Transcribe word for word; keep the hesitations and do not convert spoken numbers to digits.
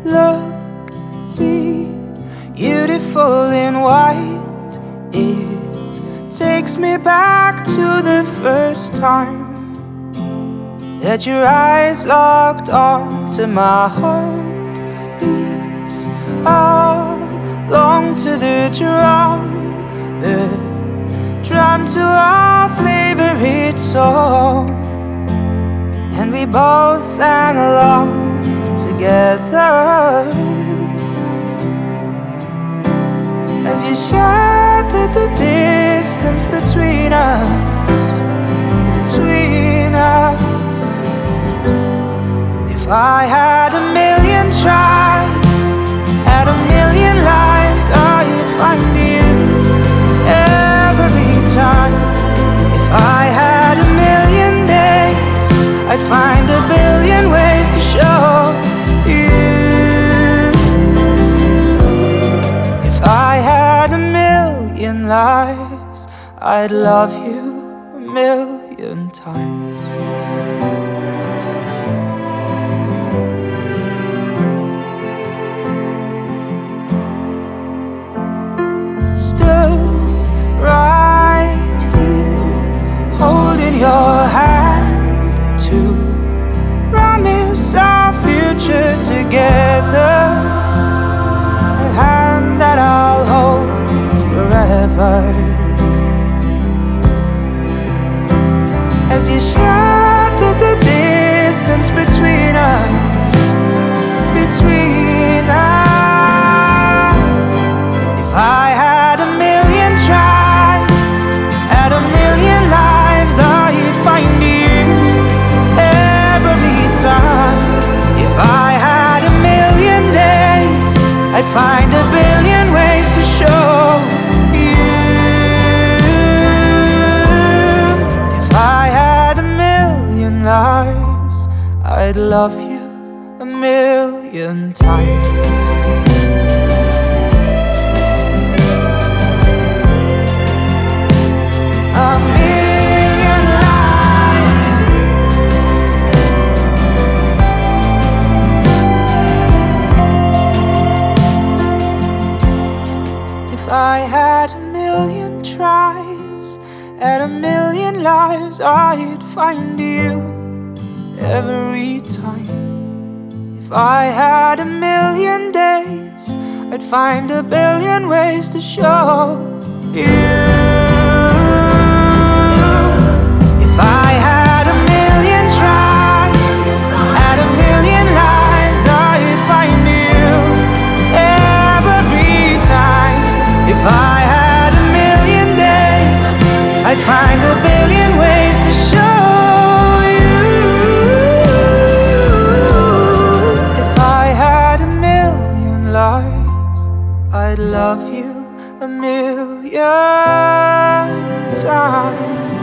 look be beautiful in white. It takes me back to the first time that your eyes locked onto my heart beats along to the drum, the drum to our favorite song, and we both sang along together as you shattered the distance between us, between us. If I had a million tries, had a million lives, I'd find you every time. If I had a million days, I'd find a billion ways to show you. If I had a million lives, I'd love you a million times. Stood right here, holding your hand to promise our future together, a hand that I'll hold forever. As you shattered the distance between us, between us. If I had a million tries, had a million lives, I'd find you every time. If I had a million days, I'd find a billion ways to show you. If I had a million lives, I'd love you a million times. A million lives. If I had a million tries, had a million lives, I'd find you every time. If I had a million days, I'd find a billion ways to show you. If I had a million tries, had a million lives, I'd find you every time. If I had a million days, I'd find a billion ways to show you. If I had a million lives, I'd love you a million times.